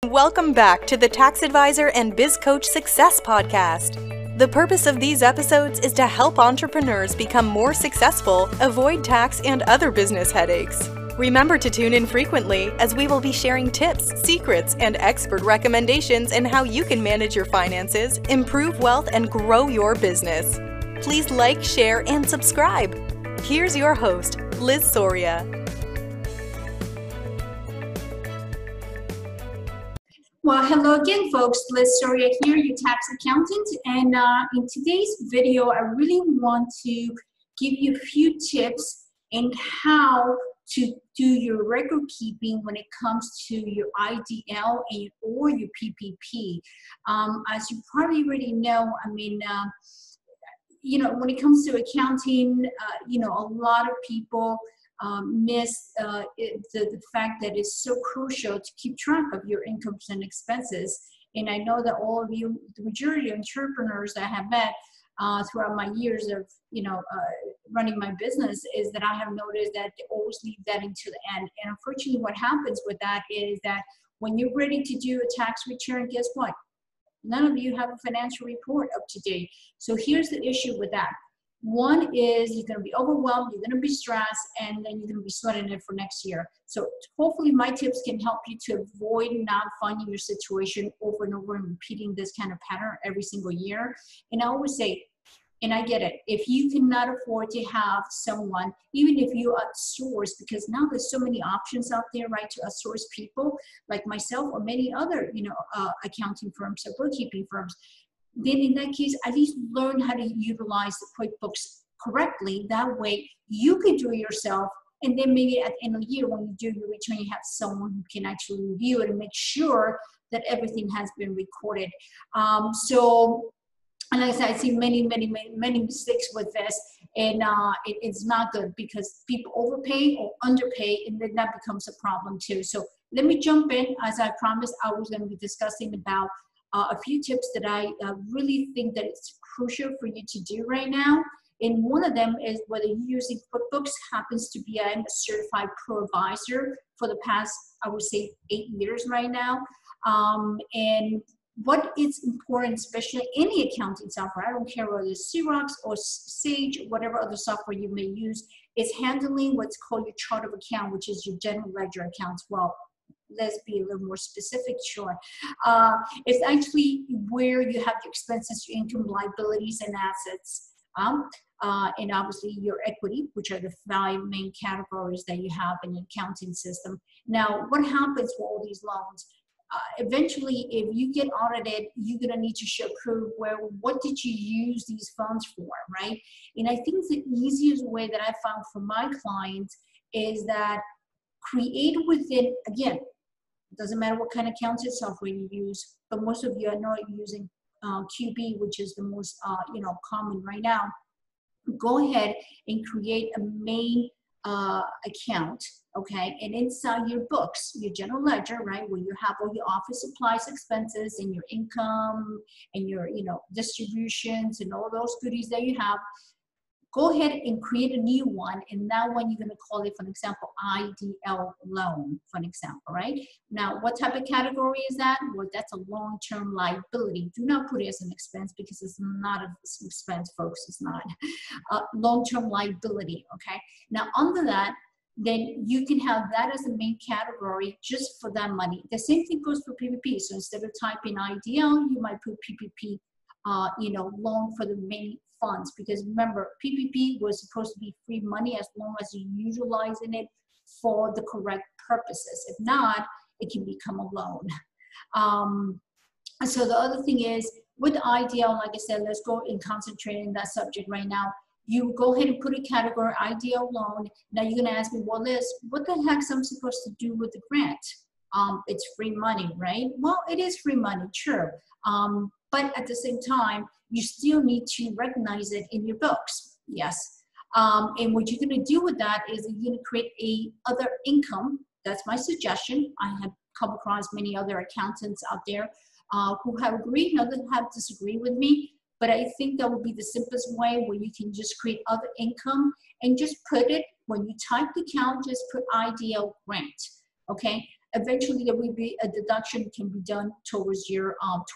Welcome back to the Tax Advisor and Biz Coach Success Podcast. The purpose of these episodes is to help entrepreneurs become more successful, avoid tax and other business headaches. Remember to tune in frequently as we will be sharing tips, secrets, and expert recommendations in how you can manage your finances, improve wealth, and grow your business. Please like, share, and subscribe. Here's your host, Liz Soria. Well, hello again, folks. Liz Soria here, your tax accountant. And in today's video, I really want to give you a few tips in how to do your record keeping when it comes to your IDL or your PPP. As you probably already know, when it comes to accounting, a lot of people miss the fact that it's so crucial to keep track of your incomes and expenses. And I know that all of you, the majority of entrepreneurs that I have met throughout my years of running my business, is that I have noticed that they always leave that into the end. And unfortunately, what happens with that is that when you're ready to do a tax return, guess what? None of you have a financial report up to date. So here's the issue with that. One is you're going to be overwhelmed, you're going to be stressed, and then you're going to be sweating it for next year. So hopefully my tips can help you to avoid not finding your situation over and over and repeating this kind of pattern every single year. And I always say, and I get it, if you cannot afford to have someone, even if you outsource, because now there's so many options out there, right, to outsource people like myself or many other, accounting firms or bookkeeping firms, then in that case, at least learn how to utilize the QuickBooks correctly. That way you can do it yourself. And then maybe at the end of the year, when you do your return, you have someone who can actually review it and make sure that everything has been recorded. And like I said, I see many mistakes with this, and it's not good because people overpay or underpay, and then that becomes a problem too. So let me jump in. As I promised, I was going to be discussing about a few tips that I really think that it's crucial for you to do right now. And one of them is whether you're using QuickBooks. Happens to be I'm a certified pro advisor for the past, I would say, 8 years right now. And what is important, especially any accounting software, I don't care whether it's Xerox or Sage, whatever other software you may use, is handling what's called your chart of account, which is your general ledger accounts. Well, let's be a little more specific, sure. It's actually where you have your expenses, your income, liabilities, and assets. And obviously your equity, which are the 5 main categories that you have in the accounting system. Now, what happens with all these loans? Eventually, if you get audited, you're going to need to show proof what did you use these funds for, right? And I think the easiest way that I found for my clients is that create within, again, it doesn't matter what kind of accounting software you use, but most of you I know are using QB, which is the most common right now. Go ahead and create a main account, okay? And inside your books, your general ledger, right, where you have all your office supplies expenses and your income and your distributions and all those goodies that you have, go ahead and create a new one. And that one you're going to call it, for example, IDL loan, for example, right? Now, what type of category is that? Well, that's a long-term liability. Do not put it as an expense because it's not an expense, folks. It's not. Long-term liability, okay? Now, under that, then you can have that as the main category just for that money. The same thing goes for PPP. So instead of typing IDL, you might put PPP, loan for the main funds, because remember, PPP was supposed to be free money as long as you're utilizing it for the correct purposes. If not, it can become a loan. So the other thing is with IDL, like I said, let's go and concentrate on that subject right now. You go ahead and put a category IDL loan. Now you're going to ask me, well, Liz, what the heck am I supposed to do with the grant? It's free money, right? Well, it is free money, sure. But at the same time, you still need to recognize it in your books, yes. And what you're going to do with that is you're going to create other income. That's my suggestion. I have come across many other accountants out there who have agreed, and others have disagreed with me. But I think that would be the simplest way where you can just create other income and just put it, when you type the account, just put IDL grant, okay? eventually there will be a deduction can be done towards your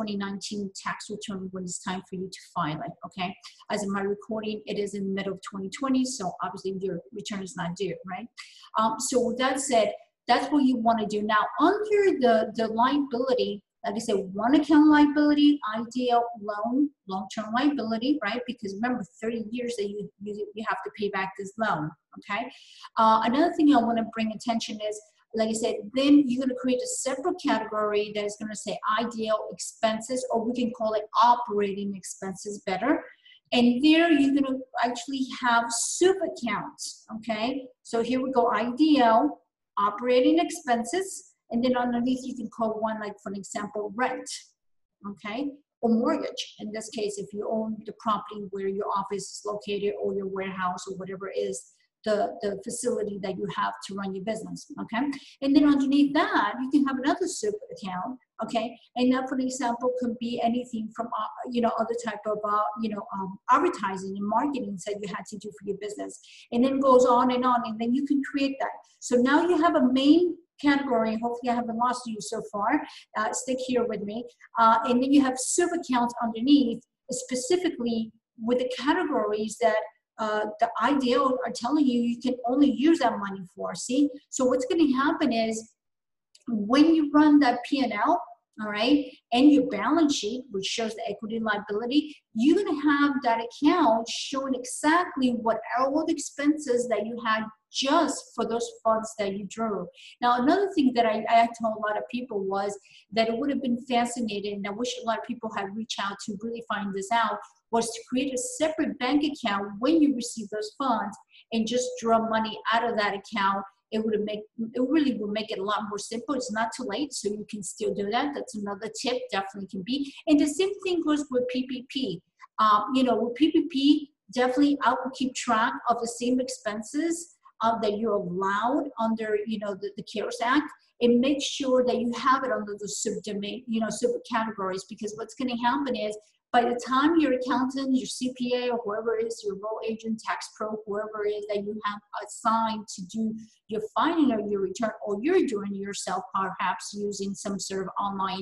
2019 tax return when it's time for you to file it, okay? As in my recording, it is in the middle of 2020, so obviously your return is not due, right? So with that said, that's what you want to do. Now, under the liability, like I said, one account liability, IDL loan, long-term liability, right? Because remember, 30 years that you have to pay back this loan, okay? Another thing I want to bring attention is, like I said, then you're going to create a separate category that is going to say IDL expenses, or we can call it operating expenses better. And there you're going to actually have sub-accounts, okay? So here we go, IDL, operating expenses, and then underneath you can call one, like for example, rent, okay? Or mortgage. In this case, if you own the property where your office is located or your warehouse or whatever is the facility that you have to run your business, okay? And then underneath that, you can have another sub account, okay? And that, for example, could be anything from, other type of, advertising and marketing that you had to do for your business. And then goes on, and then you can create that. So now you have a main category. Hopefully I haven't lost you so far. Stick here with me. And then you have sub accounts underneath, specifically with the categories that the IDL are telling you you can only use that money for. See, so what's going to happen is when you run that P&L, all right, and your balance sheet, which shows the equity and liability, you're going to have that account showing exactly what all the expenses that you had just for those funds that you drew. Now, another thing that I told a lot of people was that it would have been fascinating, and I wish a lot of people had reached out to really find this out, was to create a separate bank account when you receive those funds and just draw money out of that account. It really would make it a lot more simple. It's not too late, so you can still do that. That's another tip, definitely can be. And the same thing goes with PPP. With PPP, definitely I will keep track of the same expenses that you're allowed under, the CARES Act, and make sure that you have it under the subdomain, subcategories, because what's going to happen is, by the time your accountant, your CPA, or whoever it is, your enroll agent, tax pro, whoever it is that you have assigned to do your filing of your return, or you're doing it yourself, perhaps using some sort of online,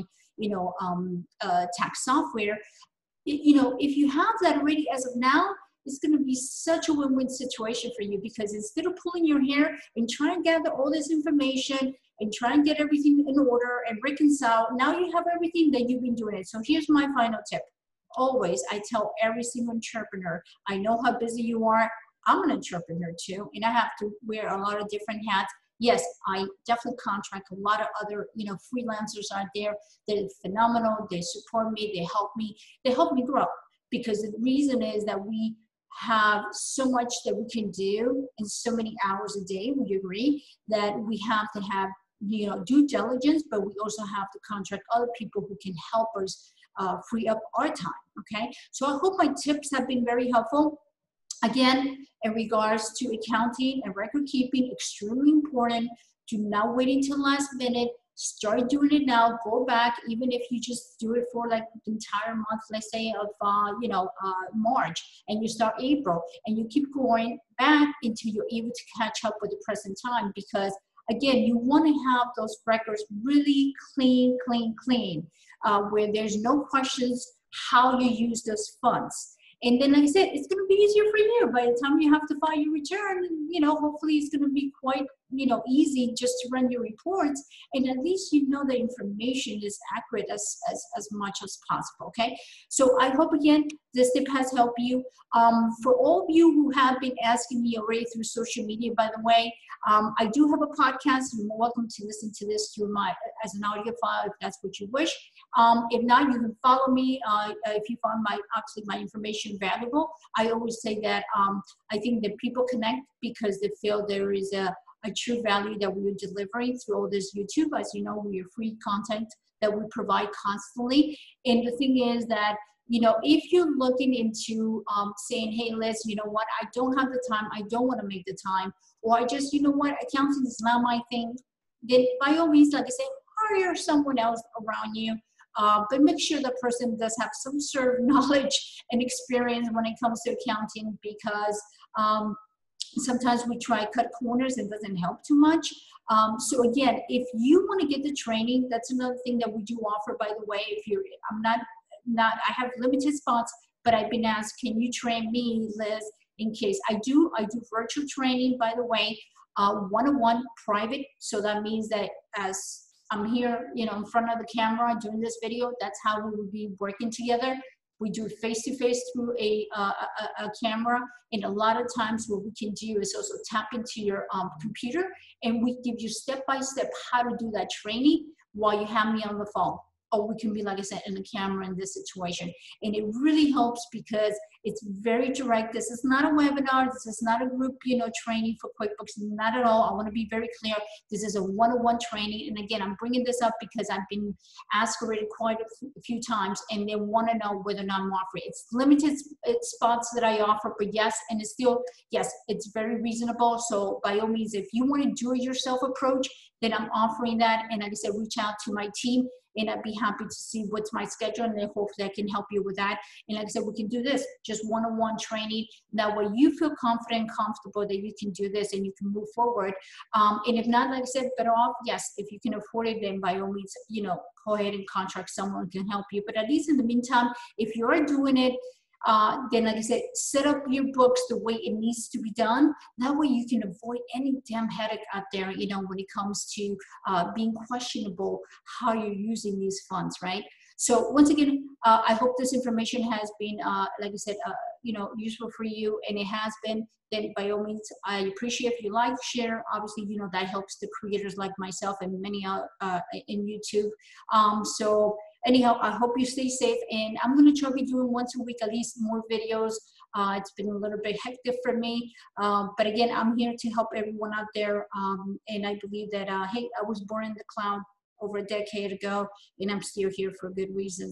tax software, if you have that already as of now, it's going to be such a win-win situation for you, because instead of pulling your hair and trying to gather all this information and try and get everything in order and reconcile, now you have everything that you've been doing it. So here's my final tip. Always, I tell every single entrepreneur, I know how busy you are. I'm an entrepreneur too, and I have to wear a lot of different hats. Yes, I definitely contract a lot of other, freelancers out there. They're phenomenal. They support me. They help me grow, because the reason is that we have so much that we can do in so many hours a day. Would you agree that we have to have, due diligence, but we also have to contract other people who can help us free up our time, okay? So I hope my tips have been very helpful. Again, in regards to accounting and record keeping, extremely important. Do not wait until last minute. Start doing it now. Go back, even if you just do it for like the entire month, let's say of March, and you start April, and you keep going back until you're able to catch up with the present time. Because again, you want to have those records really clean, where there's no questions how you use those funds. And then, like I said, it's going to be easier for you. By the time you have to file your return, hopefully it's going to be quite, easy just to run your reports. And at least the information is accurate as much as possible, okay? So I hope, again, this tip has helped you. For all of you who have been asking me already through social media, by the way, I do have a podcast. You're welcome to listen to this through as an audio file if that's what you wish. If not, you can follow me if you find my information valuable. I always say that I think that people connect because they feel there is a true value that we are delivering through all this YouTube. As you know, we are free content that we provide constantly. And the thing is that, if you're looking into saying, hey, Liz, you know what, I don't have the time, I don't want to make the time, or I just, accounting is not my thing, then by all means, like I say, hire someone else around you. But make sure the person does have some sort of knowledge and experience when it comes to accounting, because Sometimes we try cut corners and it doesn't help too much. So again, if you want to get the training, that's another thing that we do offer, by the way. If you're, I have limited spots, but I've been asked, can you train me, Liz, in case I do virtual training, by the way, one-on-one private. So that means that as I'm here, you know, in front of the camera doing this video, that's how we will be working together. We do face-to-face through a camera, and a lot of times what we can do is also tap into your computer, and we give you step-by-step how to do that training while you have me on the phone. Or we can be, like I said, in the camera in this situation. And it really helps because it's very direct. This is not a webinar. This is not a group, you know, training for QuickBooks. Not at all. I want to be very clear. This is a one-on-one training. And again, I'm bringing this up because I've been asked already quite a few times, and they want to know whether or not I'm offering. It's limited spots that I offer, but yes, and it's still, yes, it's very reasonable. So by all means, if you want to do it yourself approach, then I'm offering that. And like I said, reach out to my team, and I'd be happy to see what's my schedule, and then hopefully I can help you with that. And like I said, we can do this, just one-on-one training. That way you feel confident and comfortable that you can do this and you can move forward. And if not, like I said, better off, yes, if you can afford it, then by all means, you know, go ahead and contract someone who can help you. But at least in the meantime, if you're doing it, then like I said, set up your books the way it needs to be done. That way you can avoid any damn headache out there, you know, when it comes to being questionable how you're using these funds, right? So once again, I hope this information has been, like I said, you know, useful for you, and it has been. Then by all means, I appreciate if you like, share. Obviously, you know, that helps the creators like myself and many in YouTube. So anyhow, I hope you stay safe, and I'm going to try to be doing once a week at least more videos. It's been a little bit hectic for me, but again, I'm here to help everyone out there, and I believe that, hey, I was born in the cloud over a decade ago, and I'm still here for a good reason.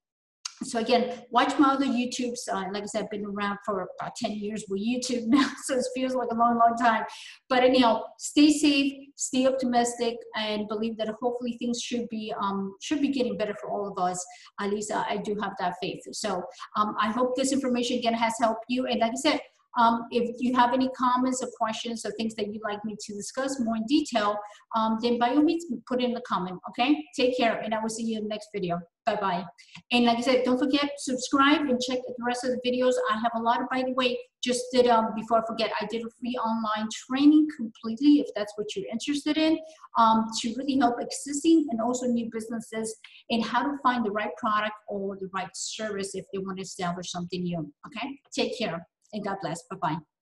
So again, watch my other YouTubes. Like I said, I've been around for about 10 years with YouTube now, so it feels like a long, long time. But anyhow, stay safe, stay optimistic, and believe that hopefully things should be getting better for all of us. At least I do have that faith. So I hope this information again has helped you. And like I said, if you have any comments or questions or things that you'd like me to discuss more in detail, then by all means, put it in the comment, okay? Take care, and I will see you in the next video. Bye-bye. And like I said, don't forget, subscribe and check the rest of the videos. I have a lot of, by the way, just did, before I forget, I did a free online training completely, if that's what you're interested in, to really help existing and also new businesses in how to find the right product or the right service if they want to establish something new, okay? Take care. And God bless. Bye-bye.